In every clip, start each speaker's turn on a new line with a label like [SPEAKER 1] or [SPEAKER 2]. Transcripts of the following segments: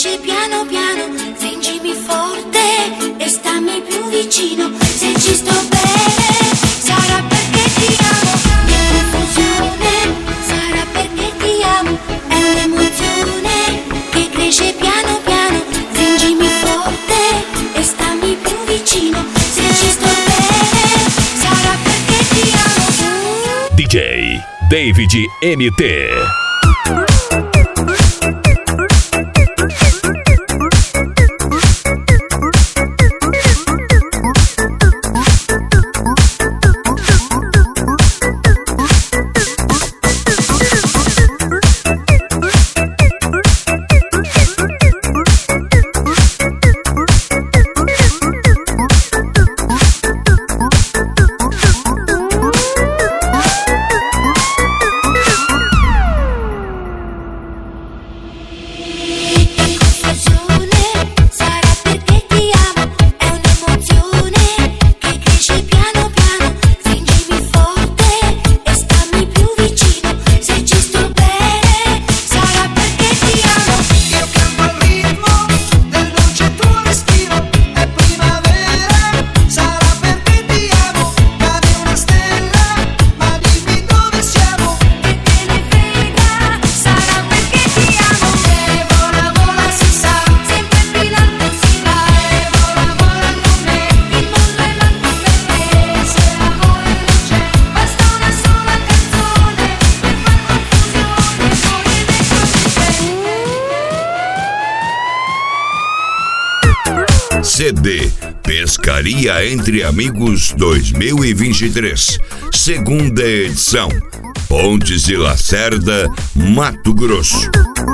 [SPEAKER 1] cresce piano piano, stringimi forte e stammi più vicino. Se ci sto bene sarà perché ti amo, che confusione sarà perché ti amo. È un'emozione che cresce piano piano, stringimi forte e stammi più vicino. Se ci sto bene sarà perché ti amo.
[SPEAKER 2] DJ David MT.
[SPEAKER 3] CD Pescaria Entre Amigos 2023, segunda edição, Pontes de Lacerda, Mato Grosso.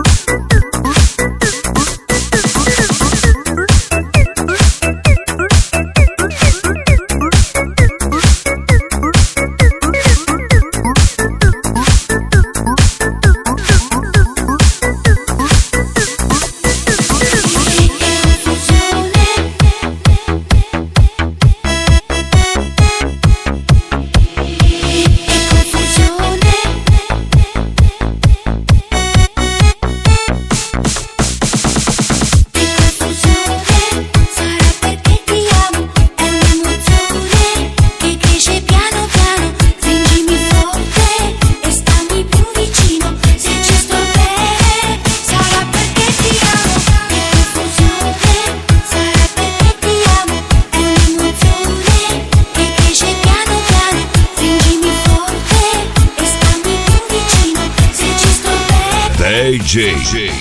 [SPEAKER 3] DJ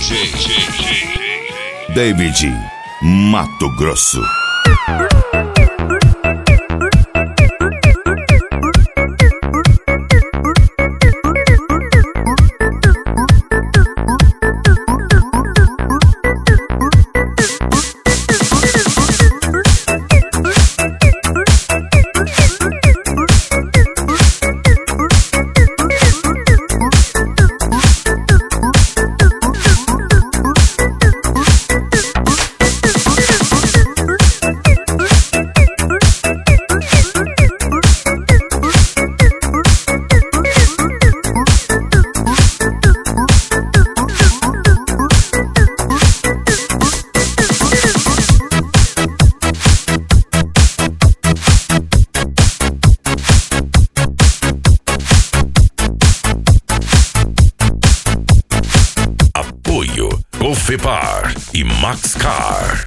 [SPEAKER 3] David Mato Grosso.
[SPEAKER 2] Cofepar e Maxcar.